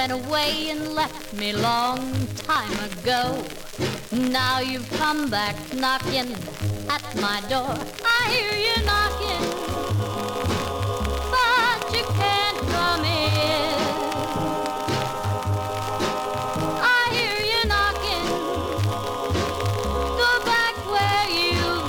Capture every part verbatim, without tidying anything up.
went away and left me long time ago. Now you've come back knocking at my door. I hear you knocking, but you can't come in. I hear you knocking, go back where you've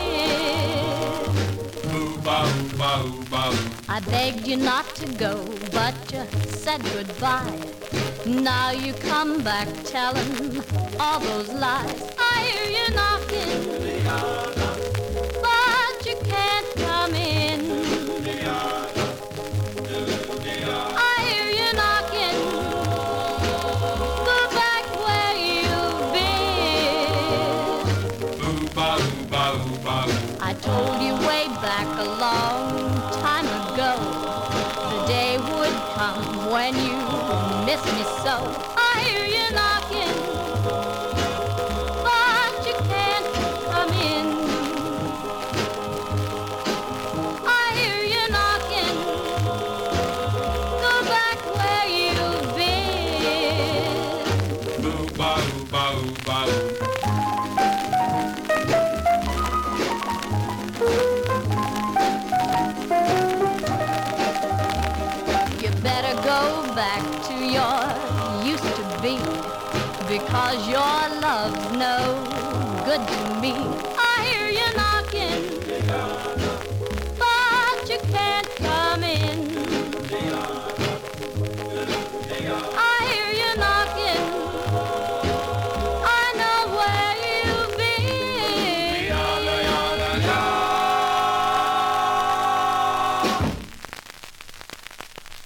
been. Ooh-ba, ooh-ba, ooh-ba, ooh. I begged you not to go, but you said goodbye. Now you come back telling all those lies. I hear you knocking, but you can't come in. I hear you knocking, go back where you've been. Ooh-ba, ooh-ba, ooh-ba, ooh. I told you way back a long time ago, the day would come when you miss me so. I hear you knocking, but you can't come in. I hear you knocking, go back where you've been. Ooh-ba, ooh-ba, ooh-ba, ooh. You better go back to your used to be, because your love's no good to me. I hear you knocking, but you can't come in. I hear you knocking, I know where you've been.